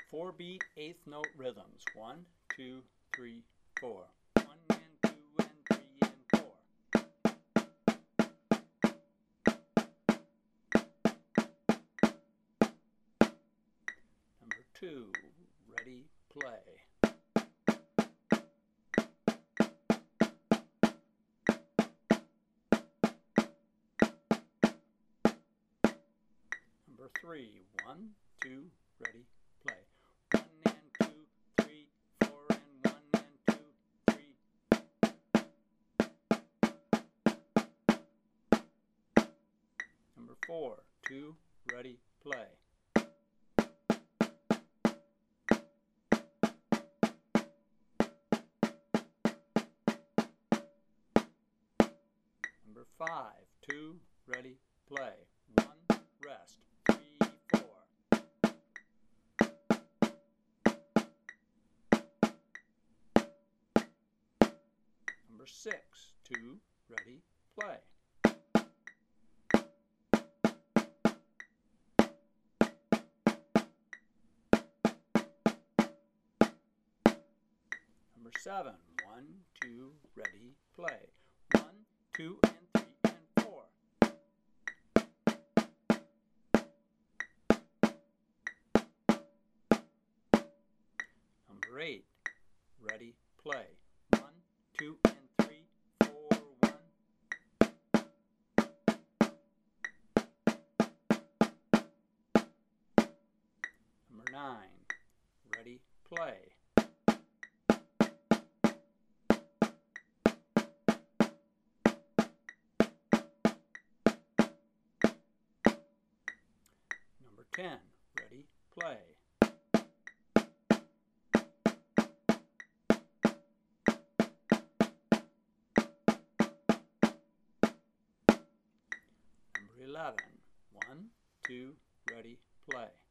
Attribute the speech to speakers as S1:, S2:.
S1: 4-beat eighth note rhythms. 1, 2, 3, 4. 1 and 2 and 3 and 4. Number 2, ready, play. Number 3, 1, 2, ready, play. 1 and 2, 3, 4 and 1 and 2, 3. Number 4, 2, ready, play. Number 5, 2, ready, play. 1, rest. 3, 4. Number 6, 2, ready, play. Number 7, 1, 2, ready, play. 1, 2, and 3 and 4. Number 8, ready, play. 1, 2, and 3, 4, 1. Number 9, ready, play. Number 10, ready, play. Number 11, 1, 2, ready, play.